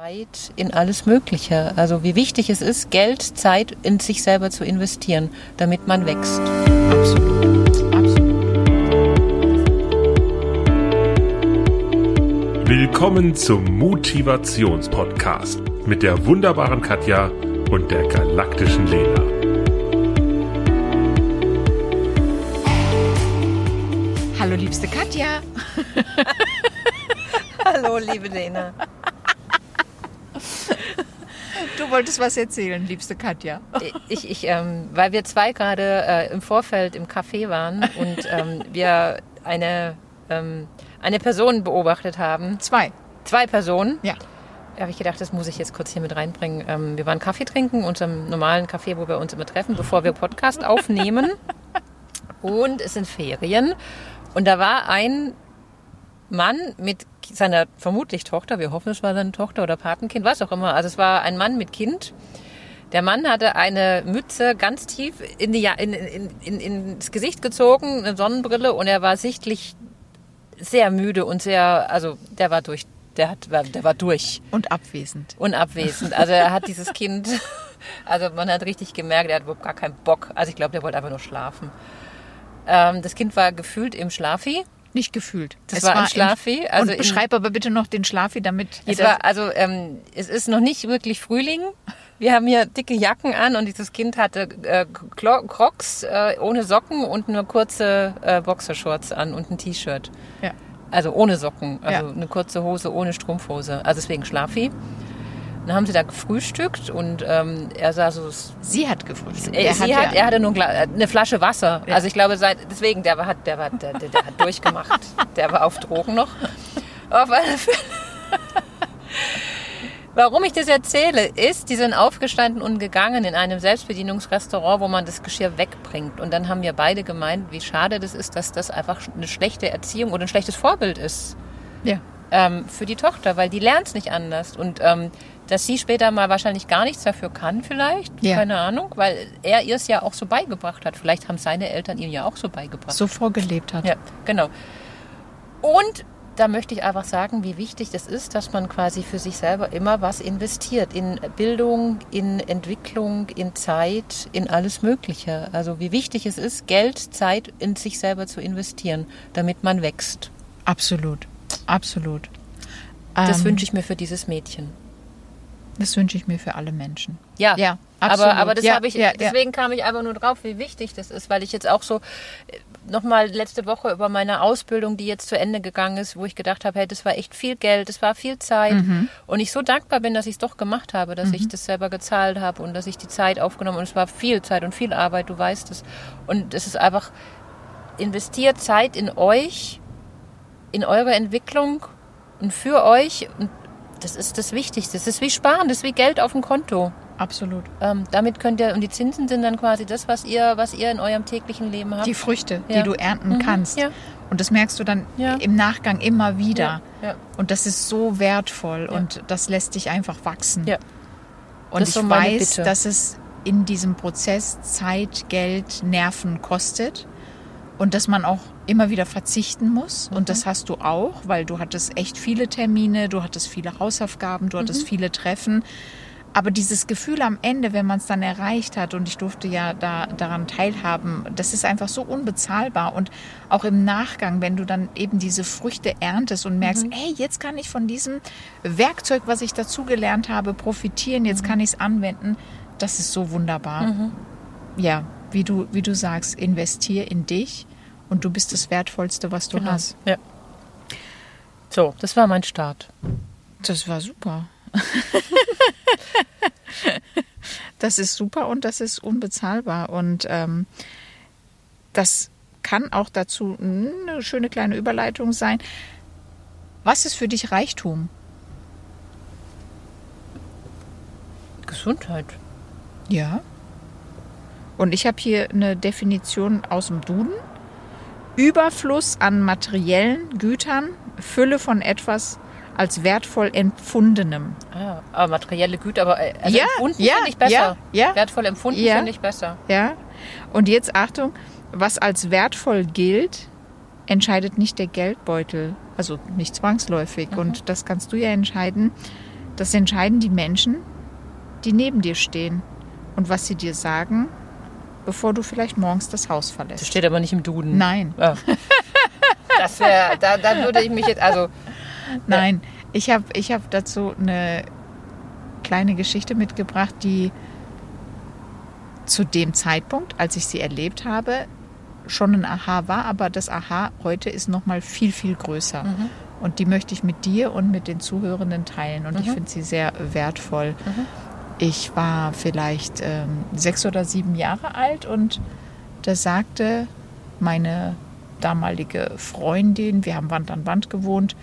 Zeit in alles Mögliche. Also wie wichtig es ist, Geld, Zeit in sich selber zu investieren, damit man wächst. Absolut, absolut. Willkommen zum Motivationspodcast mit der wunderbaren Katja und der galaktischen Lena. Hallo liebste Katja. Hallo liebe Lena. Du wolltest was erzählen, liebste Katja. Weil wir zwei gerade im Vorfeld im Café waren und wir eine Person beobachtet haben. Zwei Personen. Ja. Da habe ich gedacht, das muss ich jetzt kurz hier mit reinbringen. Wir waren Kaffee trinken, unserem normalen Café, wo wir uns immer treffen, bevor wir Podcast aufnehmen. Und es sind Ferien. Und da war ein Mann mit seiner vermutlich Tochter, wir hoffen, es war seine Tochter oder Patenkind, was auch immer. Also es war ein Mann mit Kind. Der Mann hatte eine Mütze ganz tief ins Gesicht gezogen, eine Sonnenbrille, und er war sichtlich sehr müde und der war durch. Der war durch. Und abwesend. Also er hat dieses Kind, also man hat richtig gemerkt, er hat überhaupt gar keinen Bock. Also ich glaube, der wollte einfach nur schlafen. Das Kind war gefühlt im Schlafi. Nicht gefühlt. Es war im Schlafi. Und beschreib aber bitte noch den Schlafi, damit jeder... Es ist noch nicht wirklich Frühling. Wir haben hier dicke Jacken an und dieses Kind hatte Crocs ohne Socken und eine kurze Boxershorts an und ein T-Shirt. Ja. Also ohne Socken, eine kurze Hose ohne Strumpfhose. Also deswegen Schlafi. Dann haben sie da gefrühstückt und er sah so... Sie hat gefrühstückt. Er hatte nur eine Flasche Wasser. Ja. Also ich glaube, deswegen, der hat durchgemacht. Der war auf Drogen noch. Auf alle Fälle. Warum ich das erzähle, ist, die sind aufgestanden und gegangen in einem Selbstbedienungsrestaurant, wo man das Geschirr wegbringt. Und dann haben wir beide gemeint, wie schade das ist, dass das einfach eine schlechte Erziehung oder ein schlechtes Vorbild ist. Ja. Für die Tochter, weil die lernt es nicht anders. Und dass sie später mal wahrscheinlich gar nichts dafür kann vielleicht, keine Ahnung, weil er ihr es ja auch so beigebracht hat. Vielleicht haben seine Eltern ihm ja auch so beigebracht. So vorgelebt hat. Ja, genau. Und da möchte ich einfach sagen, wie wichtig das ist, dass man quasi für sich selber immer was investiert. In Bildung, in Entwicklung, in Zeit, in alles Mögliche. Also wie wichtig es ist, Geld, Zeit in sich selber zu investieren, damit man wächst. Absolut. Absolut. Das wünsche ich mir für dieses Mädchen. Das wünsche ich mir für alle Menschen. Ja, absolut. aber das deswegen kam ich einfach nur drauf, wie wichtig das ist, weil ich jetzt auch so nochmal letzte Woche über meine Ausbildung, die jetzt zu Ende gegangen ist, wo ich gedacht habe, hey, das war echt viel Geld, das war viel Zeit, und ich so dankbar bin, dass ich es doch gemacht habe, dass ich das selber gezahlt habe und dass ich die Zeit aufgenommen habe, und es war viel Zeit und viel Arbeit, du weißt es, und es ist einfach, investiert Zeit in euch, in eure Entwicklung und für euch, und das ist das Wichtigste. Das ist wie Sparen, das ist wie Geld auf dem Konto. Absolut. Damit könnt ihr, und die Zinsen sind dann quasi das, was ihr in eurem täglichen Leben habt. Die Früchte, die du ernten kannst. Ja. Und das merkst du dann im Nachgang immer wieder. Ja. Und das ist so wertvoll und das lässt dich einfach wachsen. Ja. Und ich weiß, dass es in diesem Prozess Zeit, Geld, Nerven kostet. Und dass man auch immer wieder verzichten muss. Und das hast du auch, weil du hattest echt viele Termine, du hattest viele Hausaufgaben, du hattest viele Treffen. Aber dieses Gefühl am Ende, wenn man es dann erreicht hat, und ich durfte ja daran teilhaben, das ist einfach so unbezahlbar. Und auch im Nachgang, wenn du dann eben diese Früchte erntest und merkst, hey, jetzt kann ich von diesem Werkzeug, was ich dazugelernt habe, profitieren, jetzt kann ich es anwenden, das ist so wunderbar. Ja, wie du sagst, investier in dich und du bist das Wertvollste, was du hast. Ja. So, das war mein Start. Das war super. Das ist super und das ist unbezahlbar. Und das kann auch dazu eine schöne kleine Überleitung sein. Was ist für dich Reichtum? Gesundheit. Ja. Und ich habe hier eine Definition aus dem Duden. Überfluss an materiellen Gütern, Fülle von etwas als wertvoll Empfundenem. Aber materielle Güter, aber empfunden finde ich besser. Ja. Wertvoll empfunden finde ich besser. Ja. Und jetzt Achtung, was als wertvoll gilt, entscheidet nicht der Geldbeutel, also nicht zwangsläufig. Und das kannst du ja entscheiden. Das entscheiden die Menschen, die neben dir stehen und was sie dir sagen, bevor du vielleicht morgens das Haus verlässt. Das steht aber nicht im Duden. Nein. Ja. Das wäre, da würde ich mich jetzt, also... Nein, ich hab dazu eine kleine Geschichte mitgebracht, die zu dem Zeitpunkt, als ich sie erlebt habe, schon ein Aha war, aber das Aha heute ist noch mal viel, viel größer. Mhm. Und die möchte ich mit dir und mit den Zuhörenden teilen. Und ich finde sie sehr wertvoll. Mhm. Ich war vielleicht 6 oder 7 Jahre alt und da sagte meine damalige Freundin, wir haben Wand an Wand gewohnt,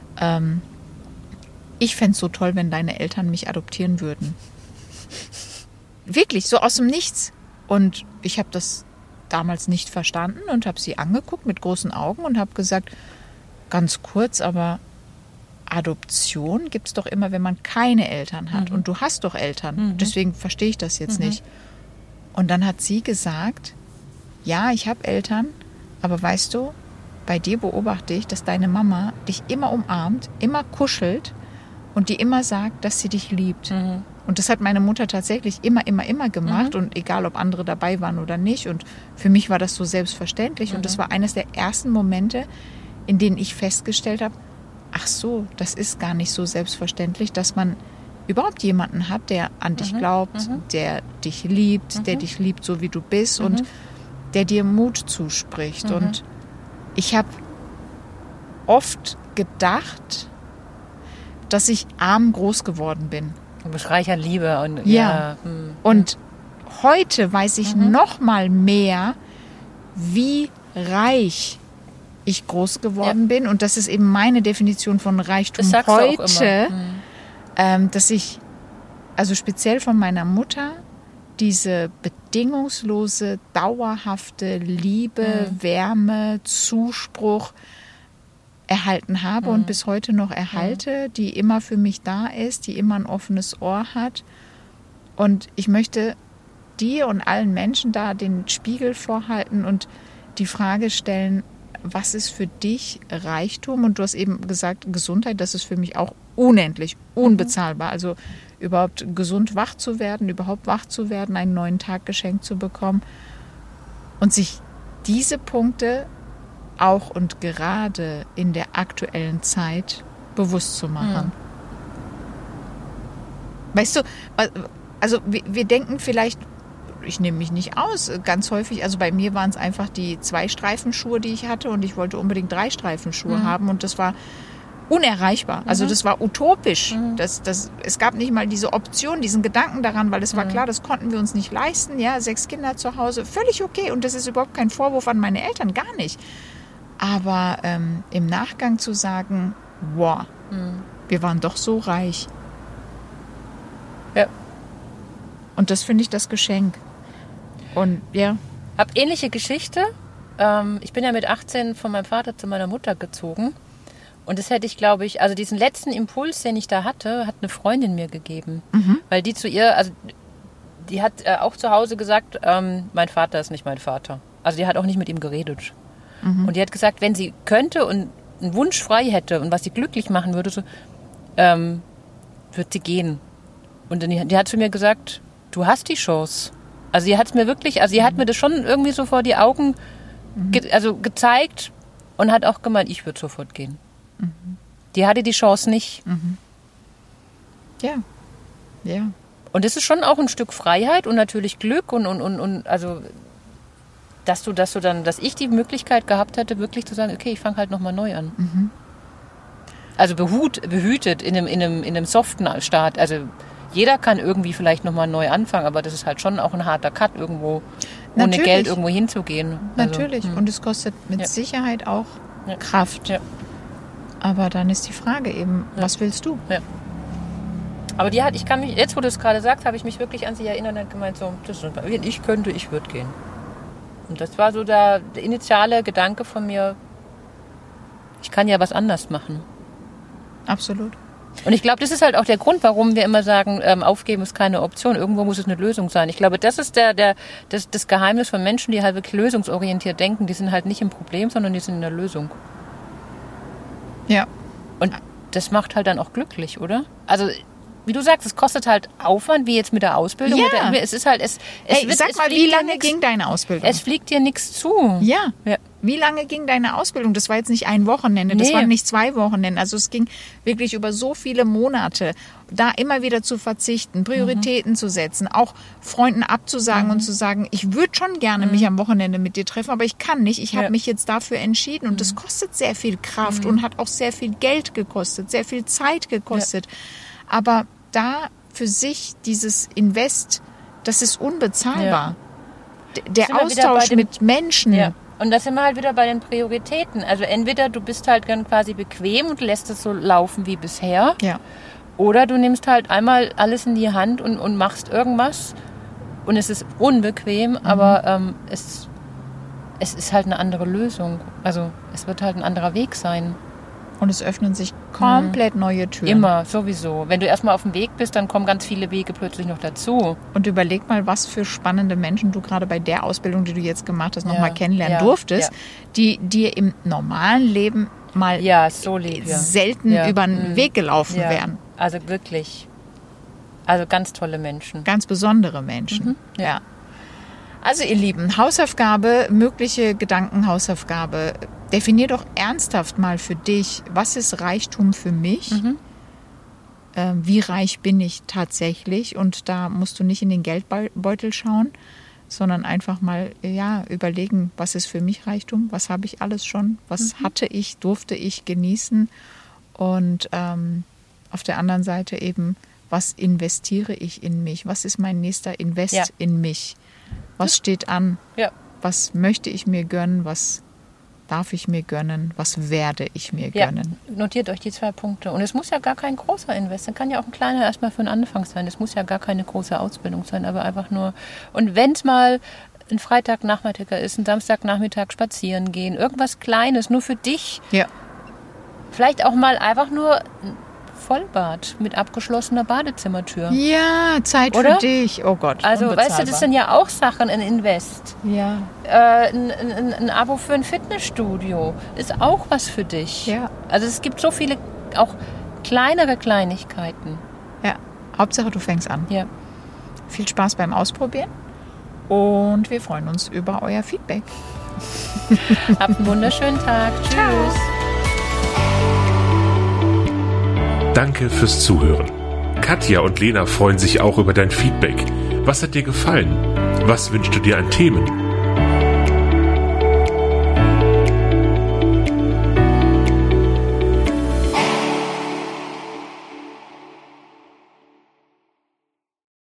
ich fände es so toll, wenn deine Eltern mich adoptieren würden. Wirklich, so aus dem Nichts. Und ich habe das damals nicht verstanden und habe sie angeguckt mit großen Augen und habe gesagt, ganz kurz, aber Adoption gibt es doch immer, wenn man keine Eltern hat. Mhm. Und du hast doch Eltern. Mhm. Deswegen verstehe ich das jetzt nicht. Und dann hat sie gesagt, ja, ich habe Eltern, aber weißt du, bei dir beobachte ich, dass deine Mama dich immer umarmt, immer kuschelt und die immer sagt, dass sie dich liebt. Mhm. Und das hat meine Mutter tatsächlich immer gemacht. Und egal, ob andere dabei waren oder nicht. Und für mich war das so selbstverständlich. Und das war eines der ersten Momente, in denen ich festgestellt habe, ach so, das ist gar nicht so selbstverständlich, dass man überhaupt jemanden hat, der an dich glaubt, der dich liebt, der dich liebt, so wie du bist und der dir Mut zuspricht. Und ich habe oft gedacht, dass ich arm groß geworden bin. Du bist reich an Liebe. Und, ja. Und heute weiß ich noch mal mehr, wie reich ich groß geworden bin. Und das ist eben meine Definition von Reichtum heute, dass ich, also speziell von meiner Mutter, diese bedingungslose, dauerhafte Liebe, Wärme, Zuspruch erhalten habe und bis heute noch erhalte, die immer für mich da ist, die immer ein offenes Ohr hat. Und ich möchte dir und allen Menschen da den Spiegel vorhalten und die Frage stellen, was ist für dich Reichtum? Und du hast eben gesagt, Gesundheit, das ist für mich auch unendlich, unbezahlbar. Also überhaupt gesund wach zu werden, einen neuen Tag geschenkt zu bekommen und sich diese Punkte auch und gerade in der aktuellen Zeit bewusst zu machen. Weißt du, also wir denken vielleicht, ich nehme mich nicht aus, ganz häufig, also bei mir waren es einfach die 2-Streifenschuhe, die ich hatte und ich wollte unbedingt 3-Streifenschuhe haben und das war unerreichbar, also das war utopisch. Es gab nicht mal diese Option, diesen Gedanken daran, weil es war klar, das konnten wir uns nicht leisten, ja, 6 Kinder zu Hause, völlig okay und das ist überhaupt kein Vorwurf an meine Eltern, gar nicht. Aber im Nachgang zu sagen, wow, wir waren doch so reich. Ja. Und das finde ich das Geschenk. Und ja. Hab ähnliche Geschichte. Ich bin ja mit 18 von meinem Vater zu meiner Mutter gezogen. Und das hätte ich, glaube ich, also diesen letzten Impuls, den ich da hatte, hat eine Freundin mir gegeben. Weil die zu ihr, also die hat auch zu Hause gesagt, mein Vater ist nicht mein Vater. Also die hat auch nicht mit ihm geredet. Und die hat gesagt, wenn sie könnte und einen Wunsch frei hätte und was sie glücklich machen würde, so, würde sie gehen. Und dann die hat zu mir gesagt, du hast die Chance. Also sie hat es mir wirklich, also sie hat mir das schon irgendwie so vor die Augen gezeigt und hat auch gemeint, ich würde sofort gehen. Die hatte die Chance nicht. Ja. Ja. Und das ist schon auch ein Stück Freiheit und natürlich Glück und also dass ich die Möglichkeit gehabt hätte, wirklich zu sagen, okay, ich fange halt nochmal neu an. Also behütet in einem soften Start. Also jeder kann irgendwie vielleicht nochmal neu anfangen, aber das ist halt schon auch ein harter Cut, irgendwo ohne Geld irgendwo hinzugehen. Natürlich. Und es kostet mit Sicherheit auch Kraft. Ja. Aber dann ist die Frage eben, was willst du? Ja. Aber ich kann mich, jetzt wo du es gerade sagst, habe ich mich wirklich an sie erinnert und gemeint, so, wenn ich könnte, ich würde gehen. Und das war so der initiale Gedanke von mir, ich kann ja was anders machen. Absolut. Und ich glaube, das ist halt auch der Grund, warum wir immer sagen, aufgeben ist keine Option. Irgendwo muss es eine Lösung sein. Ich glaube, das ist das Geheimnis von Menschen, die halt wirklich lösungsorientiert denken. Die sind halt nicht im Problem, sondern die sind in der Lösung. Ja. Und das macht halt dann auch glücklich, oder? Also wie du sagst, es kostet halt Aufwand, wie jetzt mit der Ausbildung. Ja. Es ist halt, sag mal, wie lange ging deine Ausbildung? Es fliegt dir nichts zu. Ja. Wie lange ging deine Ausbildung? Das war jetzt nicht ein Wochenende, das waren nicht 2 Wochenende. Also es ging wirklich über so viele Monate, da immer wieder zu verzichten, Prioritäten zu setzen, auch Freunden abzusagen und zu sagen, ich würde schon gerne mich am Wochenende mit dir treffen, aber ich kann nicht. Ich habe mich jetzt dafür entschieden und das kostet sehr viel Kraft und hat auch sehr viel Geld gekostet, sehr viel Zeit gekostet. Aber da für sich dieses Invest, das ist unbezahlbar. Der Austausch mit Menschen. Ja. Und da sind wir halt wieder bei den Prioritäten. Also entweder du bist halt dann quasi bequem und lässt es so laufen wie bisher. Ja. Oder du nimmst halt einmal alles in die Hand und machst irgendwas. Und es ist unbequem, aber es ist halt eine andere Lösung. Also es wird halt ein anderer Weg sein. Und es öffnen sich komplett neue Türen. Immer, sowieso. Wenn du erstmal auf dem Weg bist, dann kommen ganz viele Wege plötzlich noch dazu. Und überleg mal, was für spannende Menschen du gerade bei der Ausbildung, die du jetzt gemacht hast, nochmal kennenlernen durftest, die dir im normalen Leben mal selten über den Weg gelaufen wären. Also wirklich. Also ganz tolle Menschen. Ganz besondere Menschen. Ja. Also ihr Lieben, Hausaufgabe, mögliche Gedankenhausaufgabe. Definier doch ernsthaft mal für dich, was ist Reichtum für mich? Wie reich bin ich tatsächlich? Und da musst du nicht in den Geldbeutel schauen, sondern einfach mal überlegen, was ist für mich Reichtum? Was habe ich alles schon? Was hatte ich, durfte ich genießen? Und auf der anderen Seite eben, was investiere ich in mich? Was ist mein nächster Invest in mich? Was steht an? Ja. Was möchte ich mir gönnen? Was darf ich mir gönnen? Was werde ich mir gönnen? Notiert euch die 2 Punkte. Und es muss ja gar kein großer Invest sein. Kann ja auch ein kleiner erstmal für den Anfang sein. Es muss ja gar keine große Ausbildung sein, aber einfach nur. Und wenn es mal ein Freitagnachmittag ist, ein Samstagnachmittag spazieren gehen, irgendwas Kleines, nur für dich. Ja. Vielleicht auch mal einfach nur Vollbad mit abgeschlossener Badezimmertür. Ja, Zeit für dich. Oh Gott. Also, weißt du, das sind ja auch Sachen, ein Invest. Ja. Ein Abo für ein Fitnessstudio ist auch was für dich. Ja. Also es gibt so viele, auch kleinere Kleinigkeiten. Ja. Hauptsache, du fängst an. Ja. Viel Spaß beim Ausprobieren und wir freuen uns über euer Feedback. Habt einen wunderschönen Tag. Tschüss. Danke fürs Zuhören. Katja und Lena freuen sich auch über dein Feedback. Was hat dir gefallen? Was wünschst du dir an Themen?